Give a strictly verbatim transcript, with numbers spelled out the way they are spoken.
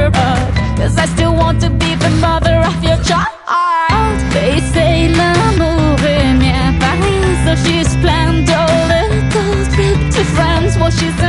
her up, 'cause I still want to be the mother of your child. They say l'amour est bien Paris, so she's planned a little trip to France while she's